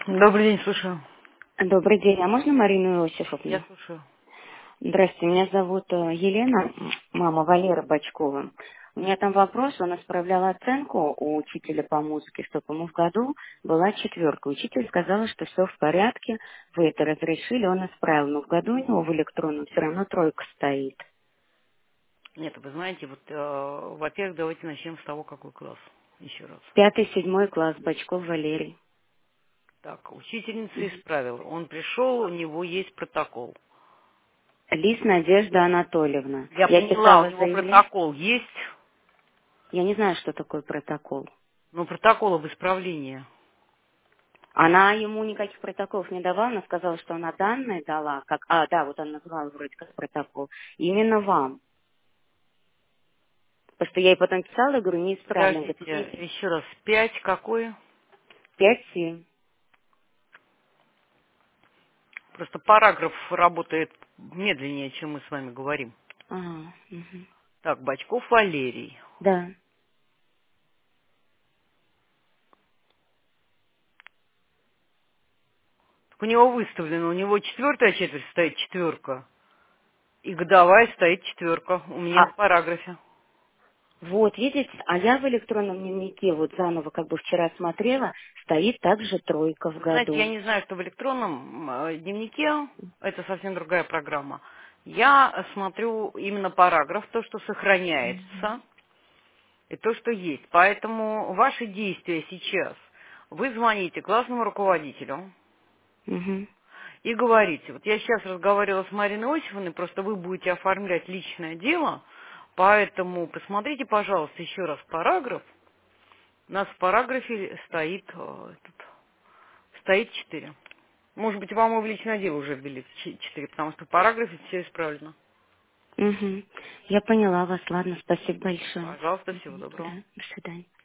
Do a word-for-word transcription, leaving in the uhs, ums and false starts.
Добрый день, слушаю. Добрый день. А можно Марину Я Иосифовну? слушаю. Здравствуйте, меня зовут э, Елена, м- мама Валеры Бочкова. У меня там вопрос, он исправлял оценку у учителя по музыке, что по в году была четверка. Учитель сказала, что все в порядке, вы это разрешили, он исправил. Но в году у него в электронном все равно тройка стоит. Нет, вы знаете, вот, э, во-первых, давайте начнем с того, какой класс. Еще раз. Пятый, седьмой класс, Бочков Валерий. Так, учительница Мгм. исправила. Он пришел, у него есть протокол. Лис Надежда Анатольевна. Я Я поняла, у писала него заявление. протокол есть, Я не знаю, что такое протокол. но протокол об исправлении. Она ему никаких протоколов не давала, она сказала, что она данные дала, как, а, да, вот она назвала вроде как протокол, именно вам. Потому что я ей потом писала, я говорю, неисправно. Она говорит, Подождите, «Нет, еще раз. Пять какой? пять семь. Просто параграф работает медленнее, чем мы с вами говорим. Ага, мгм. Так, Бочков Валерий. Да. Так у него выставлено, у него четвертая четверть стоит четверка. И годовая стоит четверка у меня в А параграфе. вот, видите, а я в электронном дневнике вот заново как бы вчера смотрела, стоит также тройка в Вы знаете, я году. не знаю, что в электронном э, дневнике, это совсем другая программа. Я смотрю именно параграф, то, что сохраняется, и то, что есть. Поэтому ваши действия сейчас. Вы звоните классному руководителю Угу. и говорите, вот я сейчас разговаривала с Мариной Осифовной, просто вы будете оформлять личное дело, поэтому посмотрите, пожалуйста, еще раз параграф. У нас в параграфе стоит, э, тут, стоит четыре. Может быть, вам и в личное дело уже ввели ч- четыре, потому что в параграфе все исправлено. Угу. Я поняла вас, ладно, спасибо большое. Пожалуйста, всего Мгм. доброго. Да, до свидания.